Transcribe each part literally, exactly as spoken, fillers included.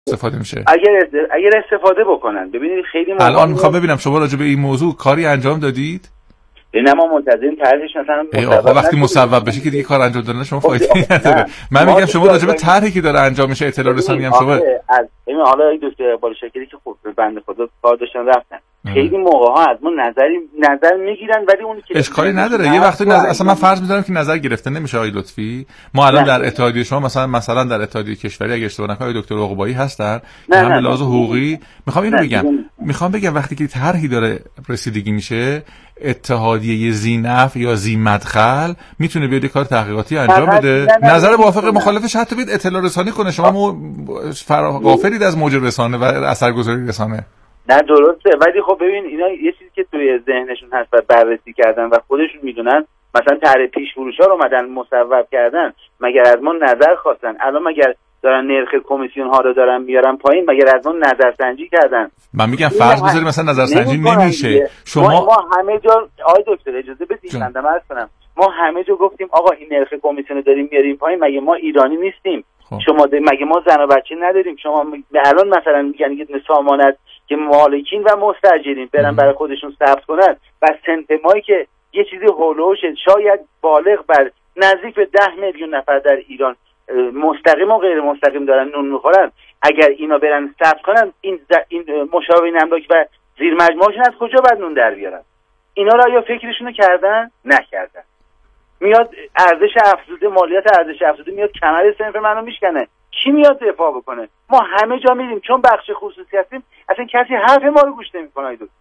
استفاده میشه؟ اگر اگر استفاده بکنن. ببینید خیلی موقع الان میخوام ببینم شما راجع به این موضوع کاری انجام دادید؟ نه ما منتظریم طرحش مثلا مصوب وقتی مصوب بشه که دیگه کار انجام دادن شما فایده نداره. من میگم شما راجع به طرحی که داره انجام میشه اطلاع رسانی هم شما از این حالا این دکتر اقبال شاکری که خود بنده خدا کار داشتن رفتن خیلی موقع ها از ما نظری نظر میگیرن ولی اونی که اشکالی نداره. یه وقتی نظر... اصلا من فرض میذارم که نظر گرفته نمیشه. آقای لطفی ما الان در اتحادیه شما مثلا مثلا در اتحادیه کشوری اگه اشتباه نکنم دکتر عقبایی هستن که هم به لحاظ حقوقی میخوام اینو بگم میخوام بگم وقتی که طرحی داره رسیدگی میشه اتحادیه ذی‌نفع یا ذی‌مدخل میتونه بیاد کار تحقیقاتی انجام بده. نظر موافق مخالفش حتی بیاد اطلاع رسانی کنه. شما مو غافلید از موج رسانه و اثرگذاری رسانه. نه درسته ولی خب ببین اینا یه چیزی که توی ذهنشون هست و بررسی کردن و خودشون میدونن مثلا طرح پیش فروشا رو اومدن مصوب کردن مگر از ما نظر خواستن؟ الان مگر دارن نرخ کمیسیون ها رو دارن میارن پایین مگر از ما نظرسنجی کردن؟ من میگم فرض بذارید مثلا نظرسنجی نمیشه. شما ما, ما همه جا آقای دکتر اجازه بدید بنده عرض کنم ما همه جا گفتیم آقا این نرخ کمیسیون رو داریم میاریم پایین مگه ما ایرانی نیستیم؟ خب. شما مگه ما زن و بچه نداریم؟ شما الان مثلا میگن یه سامانت که مالکین و مستاجرین برن برای خودشون ثبت کنن و سنت مایی که یه چیزی هولوش شاید بالغ بر نزدیک به ده میلیون نفر در ایران مستقیم و غیر مستقیم دارن نون میخورن اگر اینا برن ثبت کنن این این مشاورین املاک و زیر مجموعه‌شون از کجا باید نون در بیارن؟ اینا را یا فکرشونو کردن نکردن. میاد ارزش افزوده مالیات ارزش افزوده میاد کمر صنف منو میشکنه. کی میاد دفاع بکنه؟ ما همه جا میریم چون بخش خصوصی هستیم اصلا کسی حرف ما رو گوش نمیکنه. دکتر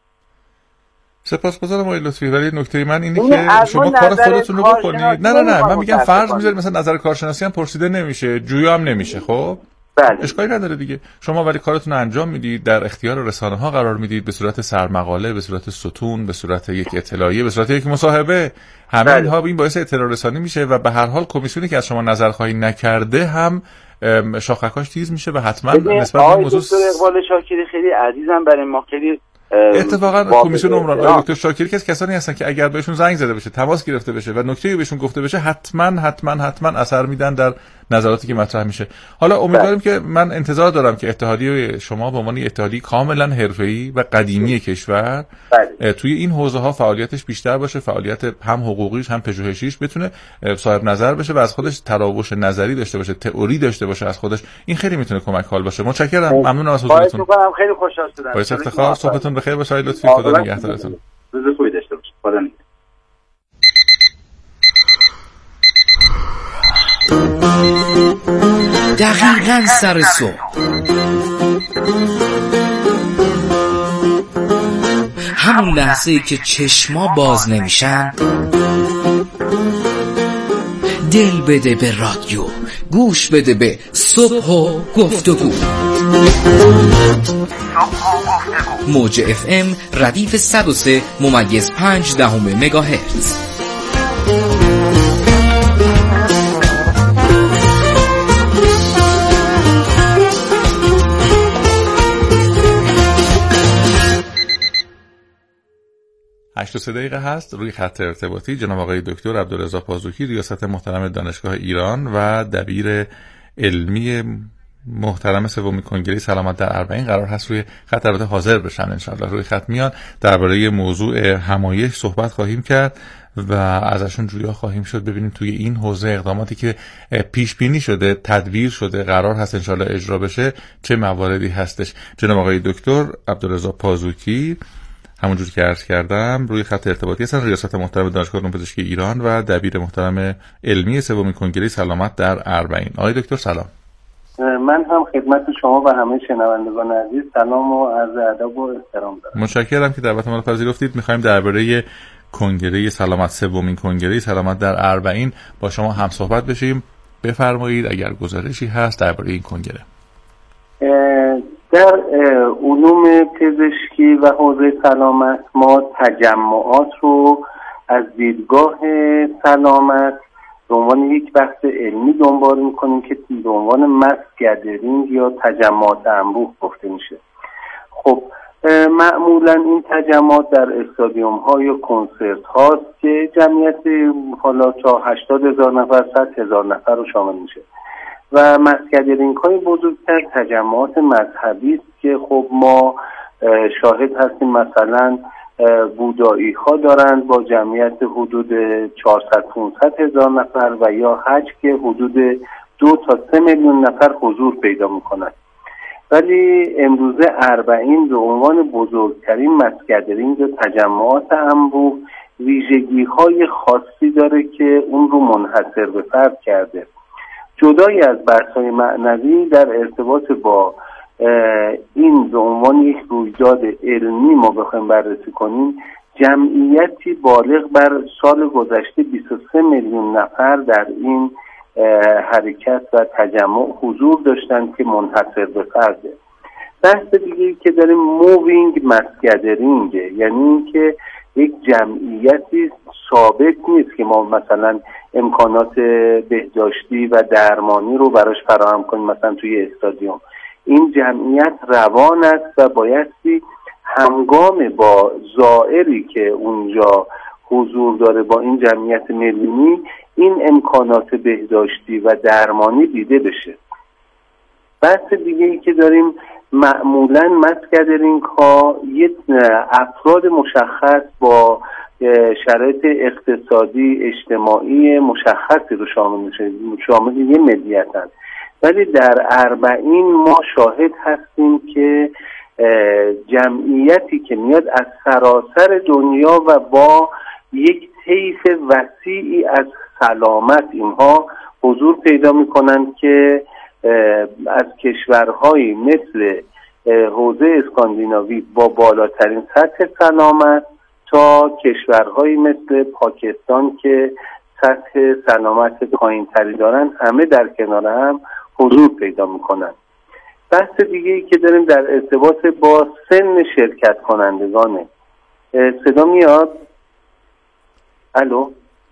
سپاسگزارم آقای لطفی ولی نکته من اینه که شما کار خودتون رو بکنید. نه نه نه من میگم فرض میذارید مثلا نظر کارشناسی هم پرسیده نمیشه جویا هم نمیشه. خب بله. اشکالی نداره دیگه. شما ولی کارتون رو انجام میدید در اختیار رسانه ها قرار میدید به صورت سرمقاله به صورت ستون به صورت یک اطلاعیه به صورت یک مصاحبه همه بله. اینها این باعث اطلاع رسانی میشه و به هر حال کمیسیونی که از شما نظرخواهی نکرده هم شاخکاش تیز میشه و حتما نسبت به موضوع دکتر اقبال شاکری خیلی عزیزم برای ما خیلی اتفاقا کمیسیون عمران آقای دکتر شاکری که کسانی هستن که اگر بهشون زنگ زده بشه تماس گرفته بشه و نکته‌ای بهشون گفته بشه حتما حتما حتما اثر میدن در نظراتی که مطرح میشه. حالا امیدواریم که من انتظار دارم که اتحادیه شما به عنوان اتحادیه کاملا حرفه‌ای و قدیمی کشور بله. توی این حوزه ها فعالیتش بیشتر باشه، فعالیت هم حقوقیش هم پژوهشیش بتونه صاحب نظر بشه و از خودش تراوش نظری داشته باشه، تئوری داشته باشه از خودش. این خیلی میتونه کمک حال باشه. متشکرم. ممنونم از حضورتون. خیلی خوشحال شدم. باعث افتخار. صحبتتون بخیر باشه آقای لطفی. خدا نگهدارتون. روز خوبی داشته باشید. خدا نگهدار. دقیقاً سر صبح همون لحظه‌ای که چشما باز نمیشن دل بده به رادیو، گوش بده به صبح و گفتگو. موج اف ام ردیف صد و سه ممیز پنج دهم مگاهرتز. هشت و سه دقیقه هست. روی خط ارتباطی جناب آقای دکتر عبدالرضا پازوکی ریاست محترم دانشگاه ایران و دبیر علمی محترم سومین کنگره سلامت در اربعین قرار هست روی خط البته حاضر بشن ان شاء الله. روی خط میان درباره موضوع همایش صحبت خواهیم کرد و ازشون جویا خواهیم شد ببینیم توی این حوزه اقداماتی که پیش بینی شده، تدبیر شده، قرار هست ان شاء الله اجرا بشه چه مواردی هستش. جناب آقای دکتر عبدالرضا پازوکی همونجوری که عرض کردم روی خط ارتباطی هستن، ریاست محترم دانشگاه علوم پزشکی ایران و دبیر محترم علمی سومین کنگره سلامت در اربعین. آقای دکتر سلام. من هم خدمت شما و همه شنوندگان عزیز سلام و عرض ادب و احترام دارم. متشکرم که دعوت ما رو پذیرفتید. می‌خوایم درباره کنگره سلامت سومین کنگره سلامت در اربعین با شما هم صحبت بشیم. بفرمایید اگر گزارشی هست درباره این کنگره. در علوم پزشکی و حوزه سلامت ما تجمعات رو از دیدگاه سلامت به عنوان یک بحث علمی دنبال میکنیم که به عنوان مس گدرینگ یا تجمعات انبوه گفته میشه. خب معمولا این تجمعات در استادیوم ها یا کنسرت هاست که جمعیت حالا تا هشتاد هزار نفر صد هزار نفر رو شامل میشه و مسکدرینگ‌های بزرگتر تجمعات مذهبی است که خب ما شاهد هستیم، مثلا بودایی ها دارند با جمعیت حدود چهارصد پانصد هزار نفر و یا حج که حدود دو تا سه میلیون نفر حضور پیدا میکنند. ولی امروزه اربعین به عنوان بزرگترین مسکدرینگ و تجمعات انبوه ویژگی های خاصی داره که اون رو منحصر به فرد کرده. جدای از بحث‌های معنوی در ارتباط با این به عنوان یک رویداد علمی ما بخوایم بررسی کنیم، جمعیتی بالغ بر سال گذشته بیست و سه میلیون نفر در این حرکت و تجمع حضور داشتند که منحصر به فرده. بحث دیگه‌ای که داریم مووینگ مسکدرینگ، یعنی اینکه یک جمعیتی ثابت نیست که ما مثلا امکانات بهداشتی و درمانی رو براش فراهم کنیم مثلا توی استادیوم. این جمعیت روان است و بایستی همگام با زائری که اونجا حضور داره با این جمعیت میلیونی این امکانات بهداشتی و درمانی دیده بشه. بحث دیگه ای که داریم معمولا مسکدرینگ ها یک افراد مشخص با شرایط اقتصادی اجتماعی مشخصی رو شامل میشه، شامل یه ملیت هست. ولی در اربعین ما شاهد هستیم که جمعیتی که میاد از سراسر دنیا و با یک طیف وسیعی از سلامت اینها حضور پیدا میکنند که از کشورهایی مثل حوزه اسکاندیناوی با بالاترین سطح سلامت تا کشورهایی مثل پاکستان که سطح سلامت پایین‌تری دارن، همه در کنار هم حضور پیدا میکنن. بحث دیگه ای که داریم در ارتباط با سن شرکت کنندگانه. صدا میاد؟ الو؟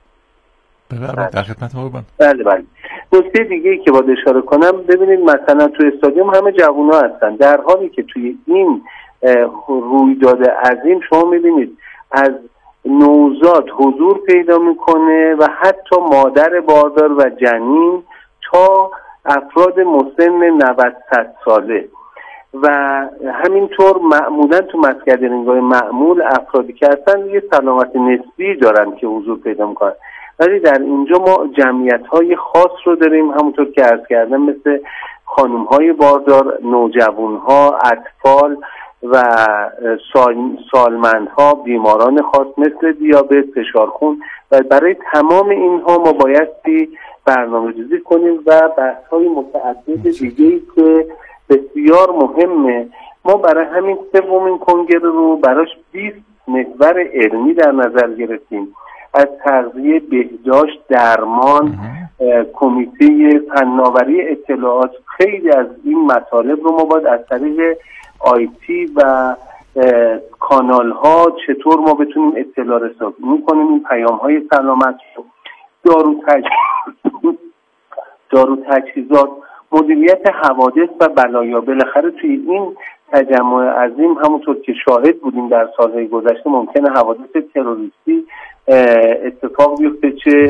بله در خدمت ما بودم. بله بله. نکته دیگه ای که باید اشاره کنم، ببینید مثلا توی استادیوم همه جوونا هستن، در حالی که توی این رویداد عظیم شما میبینید از نوزاد حضور پیدا میکنه و حتی مادر باردار و جنین تا افراد مسن نود صد ساله و همینطور معمولا تو مسکدرینگ‌های معمول افرادی که هستن یه سلامت نسبی دارن که حضور پیدا میکنن. ولی در اینجا ما جمعیت‌های خاص رو داریم، همونطور که عرض کردم، مثل خانم‌های باردار، نوجوان‌ها، اطفال و سال، سالمندها، بیماران خاص مثل دیابت، فشار خون و برای تمام اینها ما بایستی برنامه‌ریزی کنیم و بحث‌های متعدد دیگه‌ای که بسیار مهمه. ما برای همین سومین کنگره رو براش بیست محور علمی در نظر گرفتیم، از تغذیه، بهداشت، درمان، کمیته فناوری اطلاعات. خیلی از این مطالب رو ما باید از طریق آیتی و کانال ها چطور ما بتونیم اطلاع رسانی کنیم این پیام های سلامت رو، دارو تجهیزات دارو تجهیزات مدیریت حوادث و بلایا. بالاخره توی این تجمع عظیم همونطور که شاهد بودیم در سالهای گذشته ممکنه حوادث تروریستی اتفاق بیفته، چه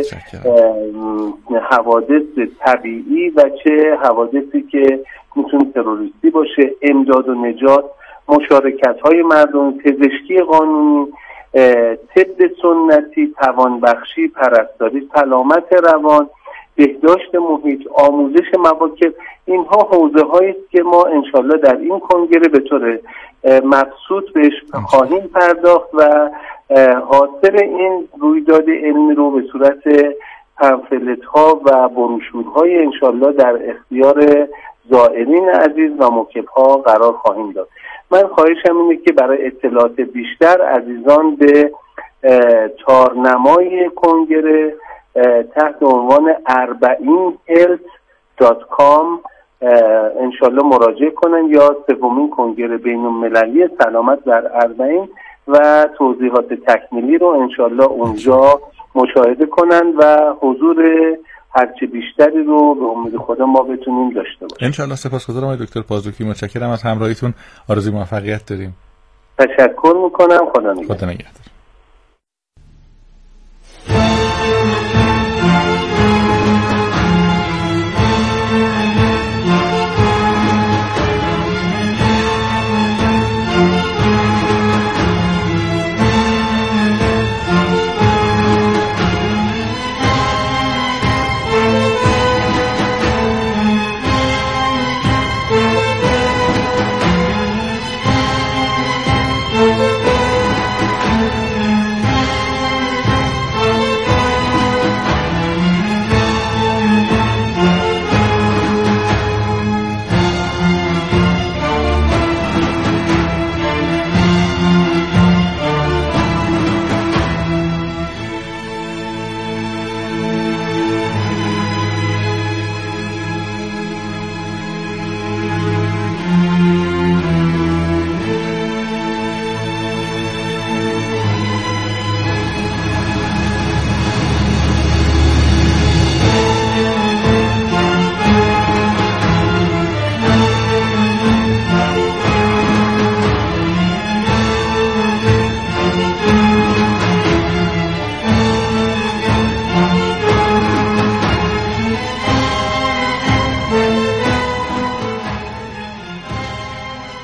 حوادث طبیعی و چه حوادثی که میتونه تروریستی باشه. امداد و نجات، مشارکت های مردم، پزشکی قانونی، طب سنتی، توانبخشی، پرستاری، سلامت روان، بهداشت محیط، آموزش مواکب، اینها حوزه هایی است که ما انشالله در این کنگره به طور مبسوط بهش خواهیم پرداخت و حاصل این رویداد علمی رو به صورت پمفلت ها و بروشورهای انشالله در اختیار زائرین عزیز و موکب ها قرار خواهیم داد. من خواهشم اینه که برای اطلاعات بیشتر عزیزان به تارنمای کنگره تحت عنوان اربعین هلت دات کام انشالله مراجعه کنن یا سومین کنگره بین المللی سلامت در اربعین و توضیحات تکمیلی رو انشالله اونجا مشاهده کنن و حضور هرچه بیشتری رو به امید خدا ما بتونیم داشته باشیم. انشالله. سپاسگزارم آقای دکتر پازوکی، متشکرم از همراهیتون، آرزوی موفقیت داریم. تشکر میکنم. خدا نگهدار. خدا نگهدار.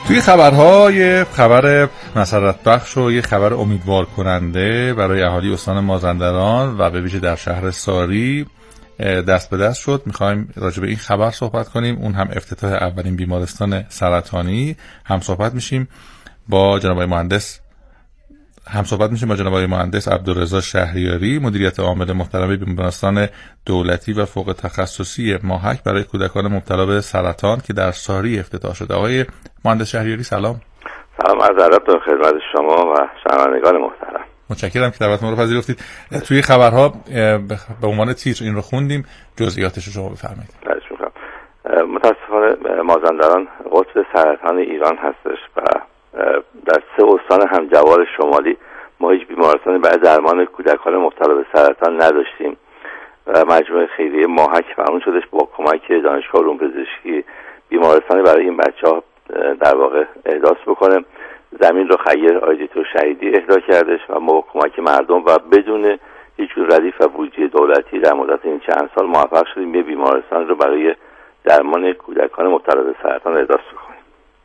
توی خبرها یه خبر مسرت بخش و یه خبر امیدوار کننده برای اهالی استان مازندران و به ویژه در شهر ساری دست به دست شد. میخوایم راجع به این خبر صحبت کنیم. اون هم افتتاح اولین بیمارستان سرطانی. هم صحبت میشیم با جناب آقای مهندس هم صحبت میشیم با جناب آقای مهندس عبدالرضا شهریاری، مدیریت عامل محترم بیمارستان دولتی و فوق تخصصی ماهک برای کودکان مبتلا به سرطان که در ساری افتتاح شده. آقای مهندس شهریاری سلام. سلام، عرض ادب در خدمت شما و شنوندگان محترم. متشکرم که دعوت ما رو پذیرفتید. توی خبرها به عنوان تیتر این رو خوندیم، جزئیاتش رو شما بفرمایید. خواهش می‌کنم. متاسفانه مازندران قطب سرطان ایران هستش و در سه استان همجوار شمالی ما هیچ بیمارستانی برای درمان کودکان مبتلا به سرطان نداشتیم و مجموعه خیریه ماهک مأمور شدش با کمک دانشگاه علوم پزشکی بیمارستانی برای این بچه‌ها در واقع احداث بکنه. زمین رو خیر آقای دکتر شهیدی اهدا کردش و ما با کمک مردم و بدون هیچ ردیف و بودجه دولتی در مدت این چند سال موفق شدیم یه بیمارستان رو برای درمان کودکان مبتلا به سرطان احداث بکنیم.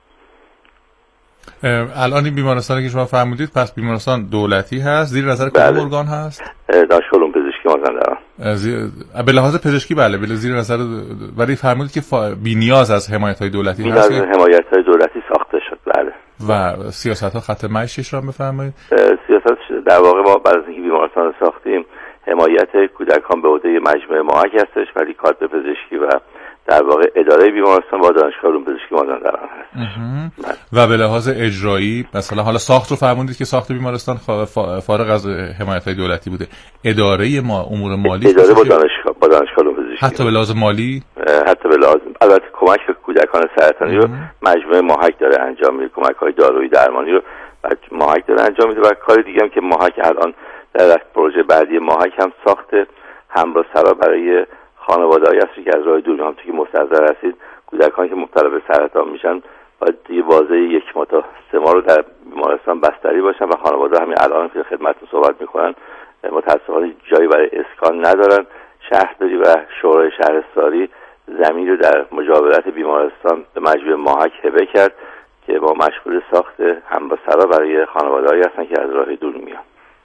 الان این بیمارستانی که شما فرمودید پس بیمارستان دولتی هست، زیر نظر کدوم ارگان هست؟ دانشگاه علوم پزشکی مازندران. زیر... به لحاظ پزشکی بله، بله زیر نظر ولی فرمودید که فا... بی‌نیاز از حمایت‌های دولتی بی هست. بی‌نیاز از حمایت‌های دولتی ساخته شد بله. و سیاست‌ها خط معیشش را بفرمایید. سیاست در واقع ما بعد از اینکه بیمارستان رو ساختیم حمایت کودکان به عهده مجموعه ماهک هستش، ولی کادر پزشکی و در واقع اداره بیمارستان با دانشگاه علوم پزشکی مازندران هست. و به لحاظ اجرایی مثلا حالا ساخت رو فرمودید که ساخت بیمارستان فارغ از حمایت‌های دولتی بوده، اداره ما امور مالی اداره با دانشگاه با دانشگاه علوم پزشکی حتی به لحاظ مالی حتی به لحاظ البته کمک به کودکان سرطانی رو مجموعه ماهک داره انجام میده، کمک‌های دارویی درمانی رو ماهک داره انجام میده و کار دیگه هم که ماهک الان در پروژه بعدی ماهک هم ساخت همراه سرا برای خانواده‌ای هست که از راه دور هم توی مستحضر هستید کودکانی که مبتلا به سرطان میشن باید یه بازه یک ماه تا سه ماه رو در بیمارستان بستری باشن و خانواده همین الان که خدمتتون صحبت میکنن متاسفانه جایی برای اسکان ندارن. شهرداری و شورای شهرستانی زمین رو در مجاورت بیمارستان به مجموعه ماهک هبه کرد که با مشغول ساخت همبسترها برای خانواده‌ای هستن که از راه دور میان.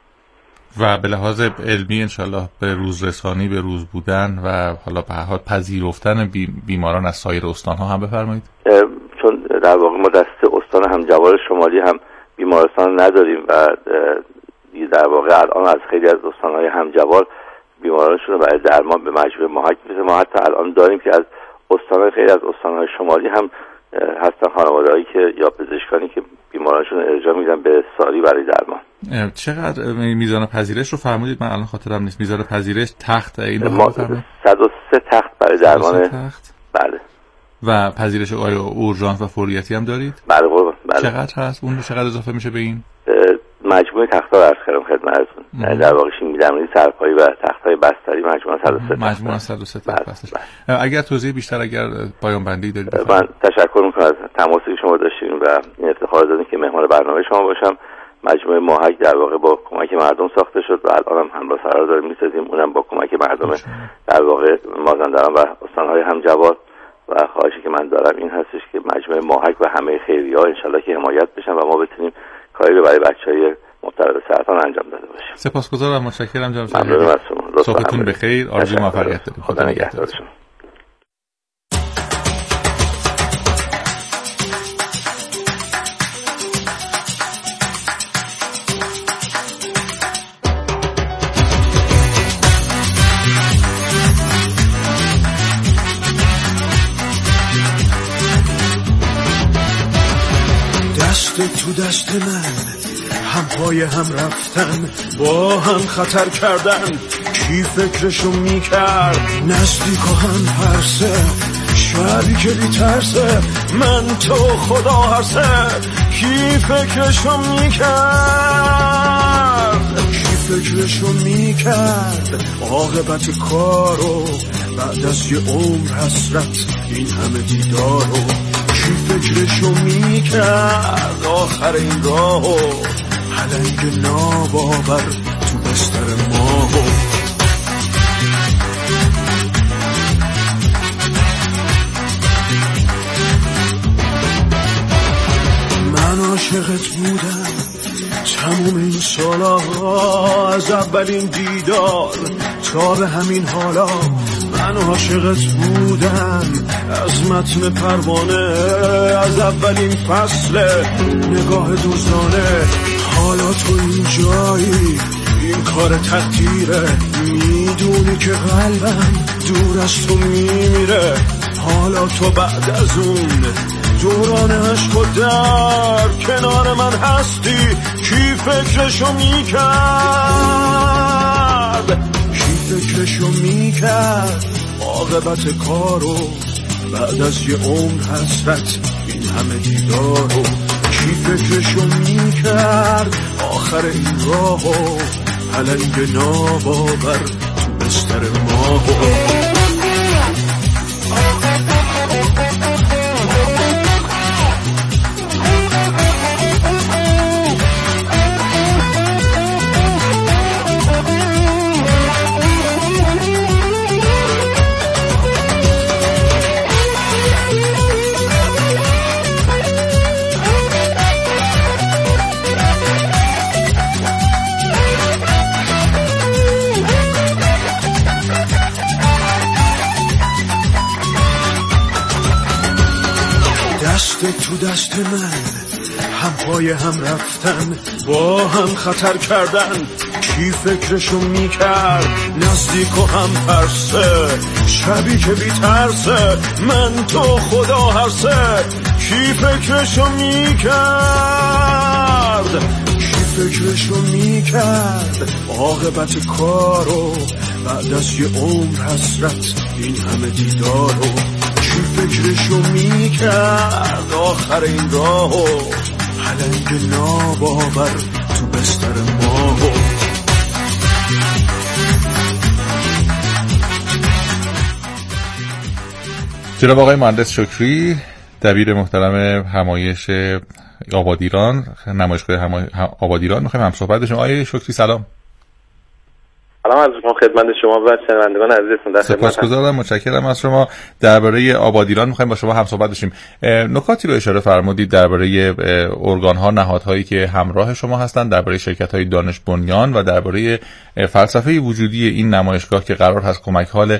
و به لحاظ علمی انشالله به روز رسانی به روز بودن و حالا به هر حال پذیرفتن بیماران از سایر استان‌ها هم بفرمایید. چون در واقع ما در سه استان همجوار شمالی هم بیمارستان نداریم و در واقع الان از خیلی از استان‌های همجوار بیمارانشون رو برای درمان به مجموعه ماهک می‌رسه. ما حتی الان داریم که از استان‌های خیلی از استان‌های شمالی هم هستن خانواده‌ای که یا پزشکانی که بیمارانشون رو ارجاع میدن به ساری برای درمان. چقدر میزان پذیرش رو فرمودید؟ من الان خاطرم نیست. میزان پذیرش تخت این ما صد و سه تخت برای درمان تخت. بله. و پذیرش آیا اورژانس و فوریتی هم دارید؟ بله قربان. بله. چقدر هست؟ اون چقدر اضافه میشه به این؟ مجموعه تخت‌ها رو عرض کردم خدمتتون. یعنی در واقع می‌دونید سرپایی و تخت‌های بستری مجموعه صد و سه تخت. مجموعه صد و سه تخت هستش. اگر توضیح بیشتر اگر پایان بندی دارید. من تشکر می‌کنم از تماسی که شما داشتین و این افتخار دادین که مهمان برنامه شما باشم. مجموعه ماهک در واقع با کمک مردم ساخته شد و الان هم همراه سرا داریم می‌سازیم، اونم با کمک مردم در واقع مازندران و استان‌های همجوار. و خواهشی که من دارم این هستش که مجموعه ماهک و همه خیریه‌ها انشالله که حمایت بشن و ما بتونیم کاری رو برای بچه‌های مبتلا به سرطان انجام داده باشیم. سپاسگزارم، متشکرم جناب ممنونم از شما. صبحتون بخیر، آرزوی موفقیت دارم. خدا نگهدارتون. دست تو دست من هم پای هم رفتن، با هم خطر کردن، کی فکرشو میکرد نزدیک و هم پرسه، شبی که بی ترسه من تو خدا هرسه، کی فکرشو میکرد کی فکرشو میکرد عاقبت کارو بعد از یه عمر حسرت این همه دیدارو، کی فکرشو میکرد آخر این راهو پلنگ ناباور تو بستر ماهو. عاشقت بودم تموم این سالا، از اولین دیدار تا به همین حالا. من عاشقت بودم از متن پروانه، از اولین فصل نگاه دوستانه. حالا تو این جایی، این کار تقدیره، میدونی که قلبم دور از تو میمیره. حالا تو بعد از اون دوران عشق و در کنار من هستی، کی فکرشو میکرد، کی فکرشو میکرد عاقبت کارو بعد از یه عمر حسرت این همه دیدارو. کی فکرشو میکرد آخر این راهو، پلنگ ناباور تو بستر ماهو. دست تو دست من، هم پای هم رفتن، با هم خطر کردن. کی فکرشو میکرد نزدیک و هم ترسه، شبی که بی ترسه من تو خدا هرسه. کی فکرشو میکرد، کی فکرشو میکرد عاقبت کارو بعد از یه عمر حسرت این همه دیدارو. کی فکرشو میکرد آخر این راهو، پلنگ ناباور تو بستر ماهو. جناب آقای مهندس شکری، دبیر محترم همایش آبادیران، نمایشگاه همای... آبادیران، میخوایم هم صحبت بشیم. آقای شکری سلام. سلام از خدمت شما و شنوندگان عزیزتون. در سپاسگزارم، متشکرم از شما. درباره آبادیران می‌خوایم با شما هم صحبت بشیم. نکاتی رو اشاره فرمودید درباره ارگان‌ها، نهادهایی که همراه شما هستند، درباره شرکت‌های دانش بنیان و درباره فلسفه وجودی این نمایشگاه که قرار هست کمک حال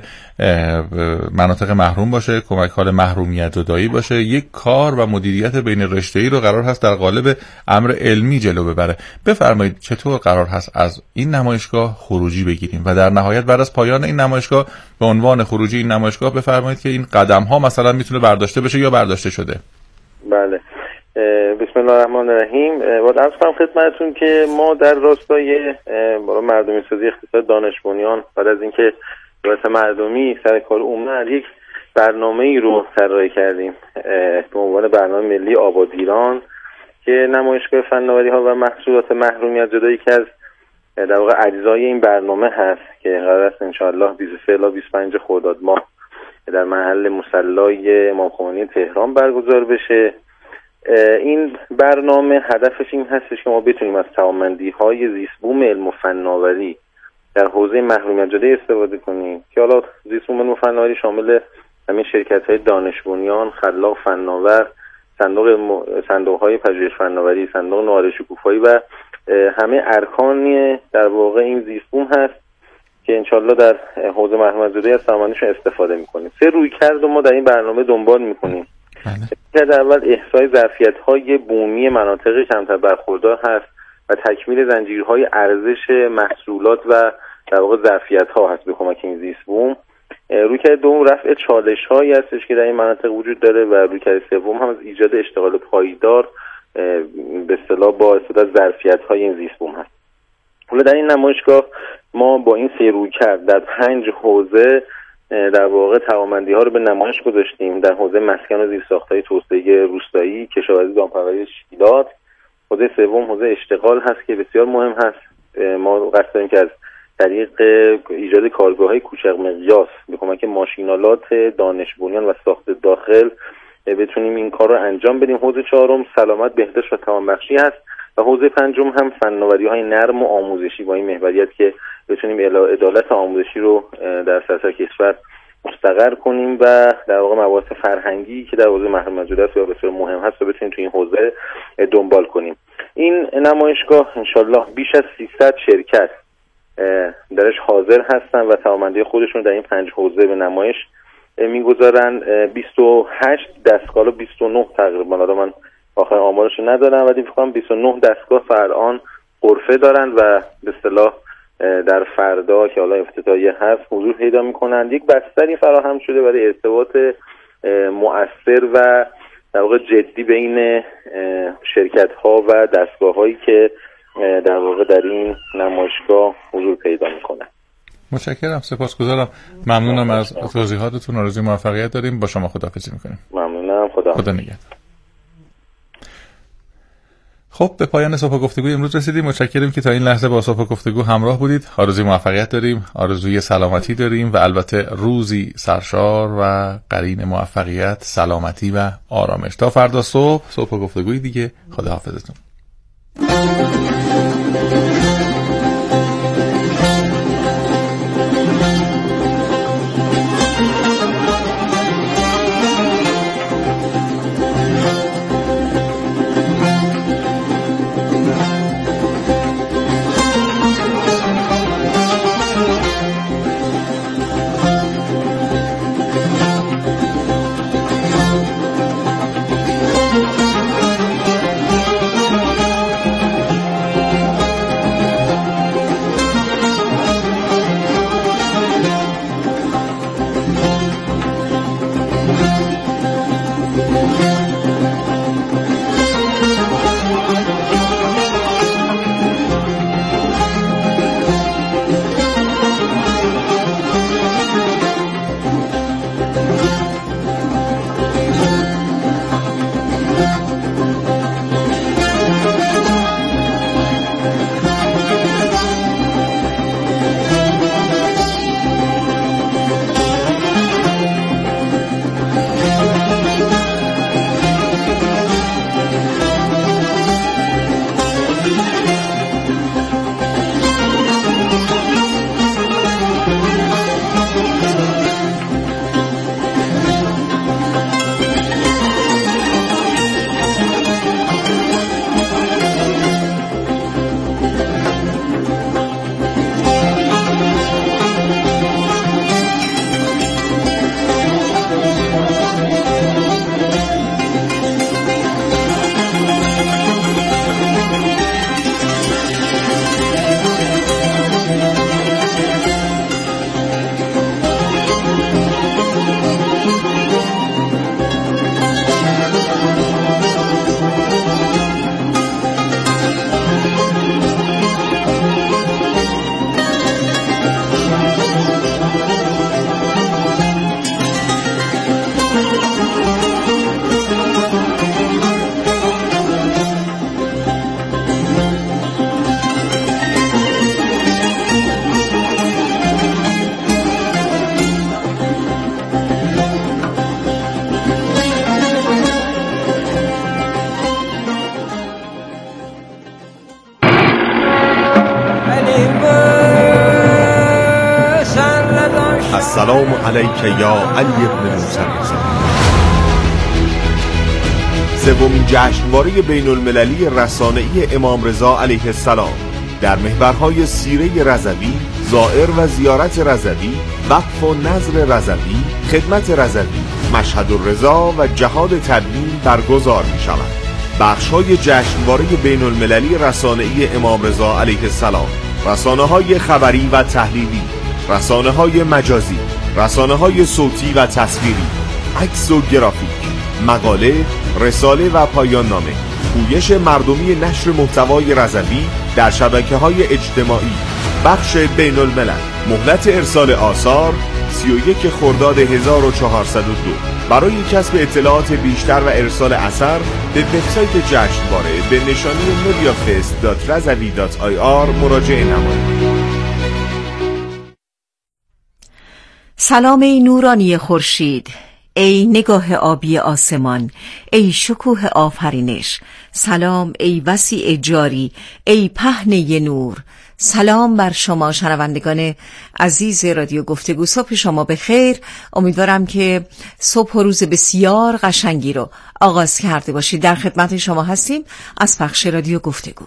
مناطق محروم باشه، کمک حال محرومیت زدایی باشه. یک کار و مدیریت بین رشته‌ای رو قرار هست در قالب امر علمی جلو ببره. بفرمایید چطور قرار هست از این نمایشگاه خروجی بگیریم و در نهایت بعد از پایان این نمایشگاه به عنوان خروجی این نمایشگاه بفرمایید که این قدم ها مثلا میتونه برداشته بشه یا برداشته شده. بله، بسم الله الرحمن الرحیم. باید عرض کنم خدمتتون که ما در راستای برای مردمی سازی اقتصاد دانش بنیان بعد از اینکه واسه مردمی سر کار اومد یک برنامه‌ای رو طراحی کردیم به عنوان برنامه ملی آبادیران که نمایشگاه فناوری‌ها و محصولات محرومیت زدایی که از در واقع اجزای این برنامه هست که قرار است انشاءالله بیست و سه الی بیست و پنج خرداد ماه در محل مصلی امام خمینی تهران برگزار بشه. این برنامه هدفش این هستش که ما بتونیم از توانمندی‌های زیست‌بوم علم و فناوری در حوزه محرومیت زده استفاده کنیم که حالا زیست‌بوم علم و فناوری شامل همین شرکت‌های دانش بنیان، خلاق فناور، صندوق م... صندوق‌های پژوهش فناوری، صندوق نوآوری شکوفایی و همه ارکانی در واقع این زیست‌بوم هست که انشالله در حوزه محرومیت زده از توانمندیشون استفاده می‌کنیم. سه رویکرد ما در این برنامه دنبال می‌کنیم. که در اول احصای ظرفیت‌های بومی مناطق کمتر برخوردار هست و تکمیل زنجیرهای ارزش محصولات و در واقع ظرفیت‌ها هست به کمک این زیست‌بوم. رویکرد دوم رفع چالش‌هایی هستش که در این مناطق وجود داره و رویکرد سوم هم از ایجاد اشتغال پایدار به اصطلاح با استفاده از ظرفیت‌های این زیست‌بوم هست. حالا در این نمایشگاه ما با این سه رویکرد در پنج حوزه در واقع توانمندی‌ها رو به نمایش گذاشتیم. در حوزه مسکن و زیرساخت‌های توسعه روستایی، کشاورزی، دامپروری، تشکیلات. حوزه سوم حوزه اشتغال هست که بسیار مهم هست. ما قصد داریم که از طریق ایجاد کارگاه‌های کوچک مقیاس به کمک ماشینالات دانش بنیان و ساخت داخل بتونیم این کار رو انجام بدیم. حوزه چهارم سلامت، بهداشت و توانبخشی هست و حوزه پنجم هم فناوری‌های نرم و آموزشی با این محوریت که بتونیم عدالت آموزشی رو در سطح کشور مستقر کنیم و در واقع مباحث فرهنگی که در حوزه محرم موجودات یا بسیار مهم هست رو بتونیم تو این حوزه دنبال کنیم. این نمایشگاه انشالله بیش از سیصد شرکت درش حاضر هستن و توانمندی خودشون در این پنج حوزه به نمایش میگذارن. بیست و هشت دستگاه و بیست و نه تقریبا، حالا من آخر آمارش ندارم ولی فکر کنم بیست و نه دستگاه تا الان غرفه دارن و به اصطلاح در فردا که حالا افتتاحیه هست حضور پیدا میکنن. یک بستری فراهم شده برای ارتباط مؤثر و در واقع جدی بین شرکت ها و دستگاه هایی که در واقع در این نمایشگاه حضور پیدا میکنن. متشکرم، سپاسگزارم، ممنونم از توضیحاتتون. آرزوی موفقیت داریم. با شما خداحافظی میکنیم. ممنونم. خدا خدا نگهدار. خب به پایان صبح گفتگو امروز رسیدیم. متشکرم که تا این لحظه با صبح گفتگو همراه بودید. آرزوی موفقیت داریم، آرزوی سلامتی داریم و البته روزی سرشار و قرین موفقیت، سلامتی و آرامش. تا فردا صبح صبح گفتگوی دیگه. خداحافظتون. السلام علیک یا علی ابن موسی رضا. سومین جشنواره بین المللی رسانه‌ای امام رضا علیه السلام در محورهای سیره رضوی، زائر و زیارت رضوی، وقف و نظر رضوی، خدمت رضوی، مشهد الرضا و جهاد تدوین برگزار می شود. بخش‌های جشنواره بین المللی رسانه‌ای امام رضا علیه السلام: رسانه‌های خبری و تحلیلی، رسانه‌های مجازی، رسانه‌های صوتی و تصویری، عکس و گرافیک، مقاله، رساله و پایان نامه، پویش مردمی نشر محتوای رضوی در شبکه‌های اجتماعی، بخش بین الملل. مهلت ارسال آثار سی و یک خرداد هزار و چهارصد و دو. برای کسب اطلاعات بیشتر و ارسال اثر به وبسایت جشنواره به نشانی mediafest دات رضوی دات آی آر مراجعه نمایید. سلام ای نورانی خورشید، ای نگاه آبی آسمان، ای شکوه آفرینش. سلام ای وسیع جاری، ای پهنه نور. سلام بر شما شنوندگان عزیز رادیو گفتگو. صبح شما بخیر. امیدوارم که صبح و روز بسیار قشنگی رو آغاز کرده باشید. در خدمت شما هستیم از پخش رادیو گفتگو.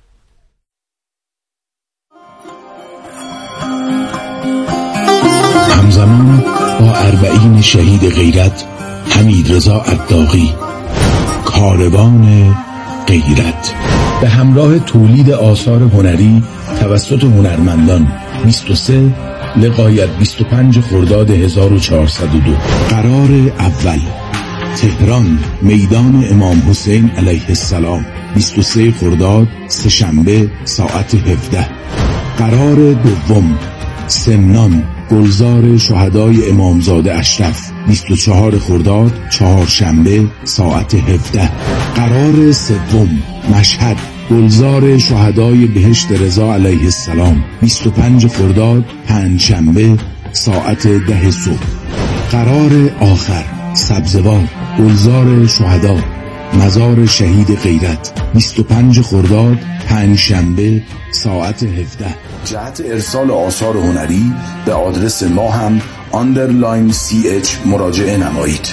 همزمان با اربعین شهید غیرت حمیدرضا عداقی، کاروان غیرت به همراه تولید آثار هنری توسط هنرمندان بیست و سه لغایت بیست و پنج خرداد هزار و چهارصد و دو. قرار اول تهران، میدان امام حسین علیه السلام، بیست و سه خرداد سه‌شنبه ساعت هفده. قرار دوم سمنان، گلزار شهدای امامزاده اشرف، بیست و چهار خرداد چهارشنبه ساعت هفده. قرار سوم مشهد، گلزار شهدای بهشت رضا علیه السلام، بیست و پنج خرداد پنجشنبه ساعت ده صبح. قرار آخر سبزوار، گلزار شهدا، مزار شهید غیرت، بیست و پنج خرداد پنجشنبه ساعت هفده. جهت ارسال آثار هنری به آدرس ما هم آندرلاین سی اچ مراجعه نمایید.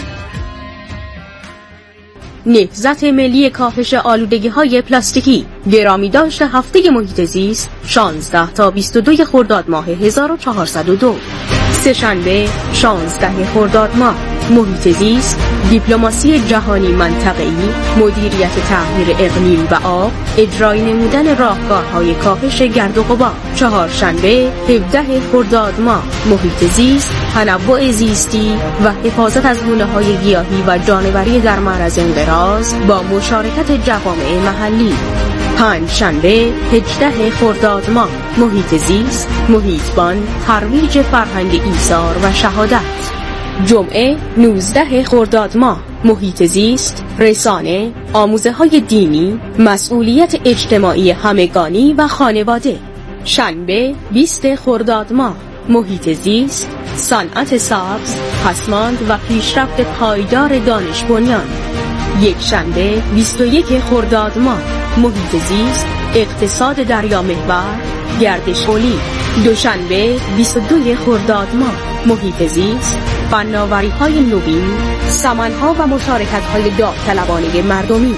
نهضت ملی کاهش آلودگی‌های پلاستیکی گرامی داشت هفته محیط زیست شانزده تا بیست و دو خرداد ماه هزار و چهارصد و دو. سه‌شنبه شانزده خرداد ماه. محیط زیست، دیپلماسی جهانی منطقه‌ای، مدیریت تغییر اقلیم و آب، اجرای نمودن راهکارهای کاهش گرد و غبار. چهارشنبه هفده خرداد ماه. محیط زیست، تنوع زیستی و حفاظت از گونه‌های گیاهی و جانوری در معرض انقراض با مشارکت جوامع محلی. پنجشنبه هجده خرداد ماه. محیط زیست، محیطبان، ترویج فرهنگ ایثار و شهادت. جمعه نوزده خرداد ماه. محیط زیست، رسانه، آموزه‌های دینی، مسئولیت اجتماعی همگانی و خانواده. شنبه بیست خرداد ماه. محیط زیست، صنعت سبز، پسماند و پیشرفت پایدار دانش بنیان. یک شنبه بیست و یک خرداد ماه. محیط زیست، اقتصاد دریا محور، گردش کلی. دوشنبه بیست و دو خرداد ماه. محیط زیست، فناوری‌های نوین، سمن‌ها و مشارکت‌های داوطلبانه مردمی.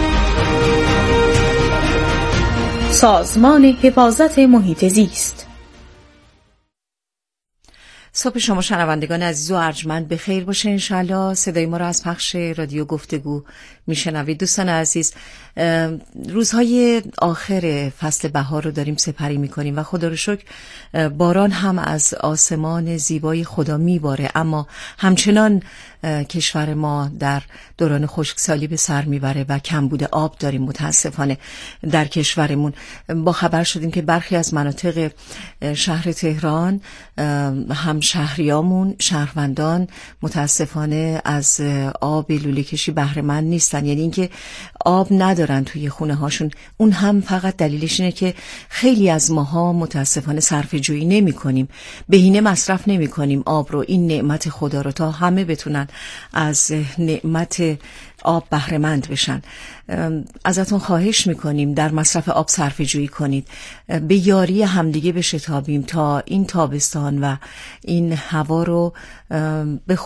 سازمان حفاظت محیط زیست. صبح شما شنوندگان عزیز و ارجمند بخیر باشه. انشالله صدای ما را از پخش رادیو گفتگو میشنوید. دوستان عزیز، روزهای آخر فصل بهار رو داریم سپری میکنیم و خدا رو شکر باران هم از آسمان زیبای خدا میباره، اما همچنان کشور ما در دوران خشکسالی به سر میبره و کمبود آب داریم متاسفانه در کشورمون. با خبر شدیم که برخی از مناطق شهر تهران هم شهریامون، شهروندان متاسفانه از آب لوله کشی بهره مند نیستن، یعنی اینکه آب ندارن توی خونه هاشون. اون هم فقط دلیلش اینه که خیلی از ماها متاسفانه صرفه جویی نمی کنیم، بهینه مصرف نمی کنیم آب رو، این نعمت خدا رو، تا همه بتونن از نعمت آب بهره مند بشن. ازتون خواهش میکنیم در مصرف آب صرفه جویی کنید، به یاری همدیگه بشتابیم تا این تابستان و این هوا رو به